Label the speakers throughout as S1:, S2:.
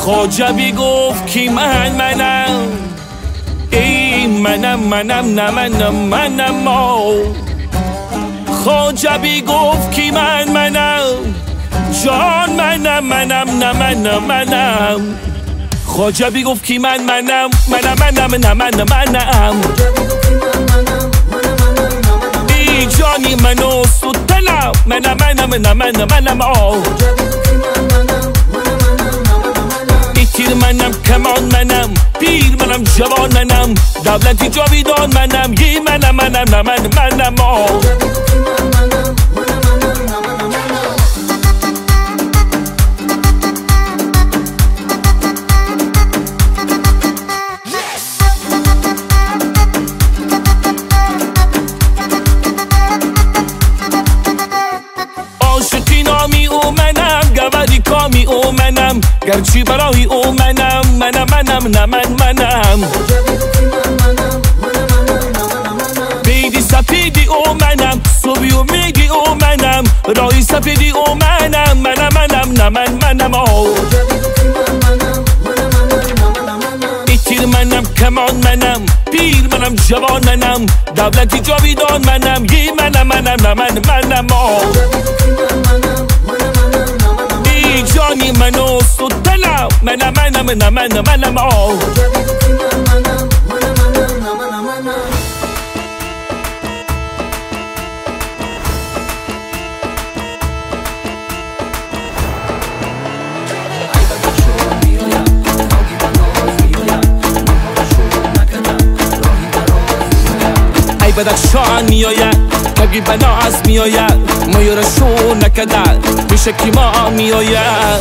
S1: خواجبی گفت کی منم ای منم نه منم خواجبی گفت کی منم جان منم نه منم خواجبی گفت کی منم نه منم ای جانی منو سوتلم منم تیر منم کمان منم پیر منم جوان منم دولتی جاویدان منم یه منم عاشقی نامی او منم گوری کامی او منم گرچی برای او منم نه منم بیدی سفیدی او منم صبحی و میگی او منم رای سفیدی او منم نه منم تیر منم کمان منم پیر منم جوان منم دولتی جاویدان منم یه منم ای جانی منو سوتلم منم بدخشان میآید کبی بناس میآید مایورشو نکدر میشه کی ما میآید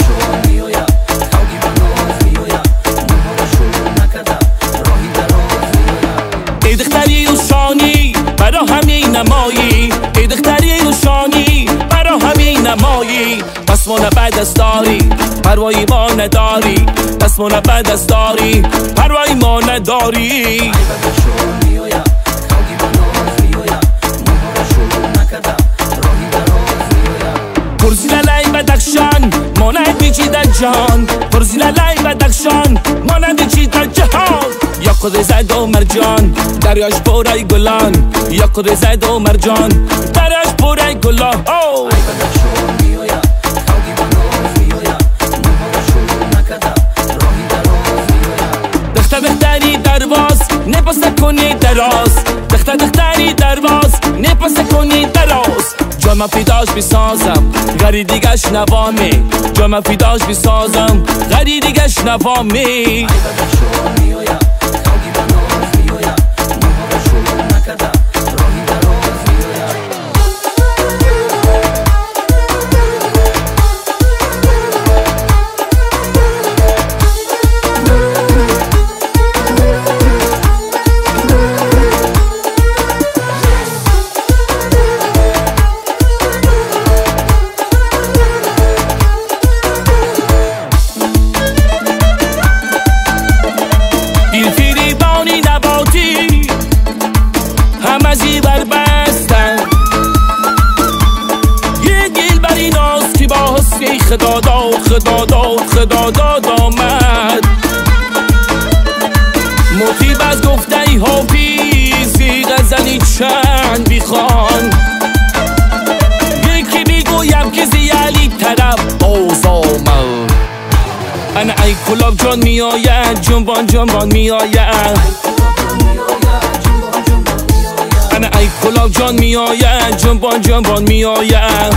S1: ای دختری اوشانی برا همین نمایی ای دختری اوشانی برا همین نمایی پس ما نبد از داری پروایی ما نداری پس ما نبد از داری پروایی ما نداری پرزی لای بدخشان مانند چی در جهان پرزی لای بدخشان مانند چی در جهان یا خود زید و مرجان دریاش پرای گلان یا خود زید و مرجان دریاش پرای گلان دختری درواز نپاس کنی دراز دختری درواز نپاس کنی دراز جام فیداش بسازم غری دیگش نوامی جام فیداش بسازم غری دیگش نوامی همزی بربستن یه گل بری ناز که با حسنی خداداد آمد مطیب از گفته ای حافیزی غزلی چند بیخوان یکی میگویم که زیالی طرف باز آمد انا ای کلاب جان میآید جنبان میآید انا ای کلاب جان میآید جنبان میآید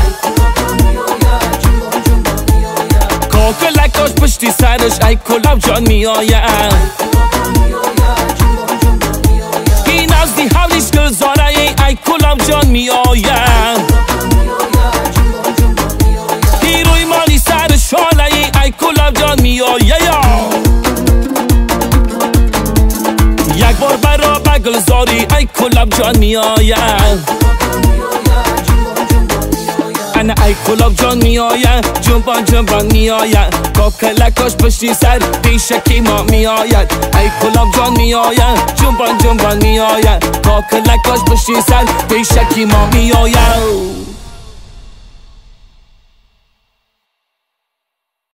S1: کاکلکاش پشتی سرش ای کلاب جان میآید این نزدی حولیش گذاره ای کلاب جان میآید هیروی مالی سر شاله ای کلاب جان میآید یک بار برا بگلزاری ای کلاب جان میآید انا ای کلاب جان میآید جنبان میآید کاکلکاش پشتی سر پیشکی ما میآید ای کلاب جان میآید جنبان میآید کاکلکاش پشتی سر پیشکی ما میآید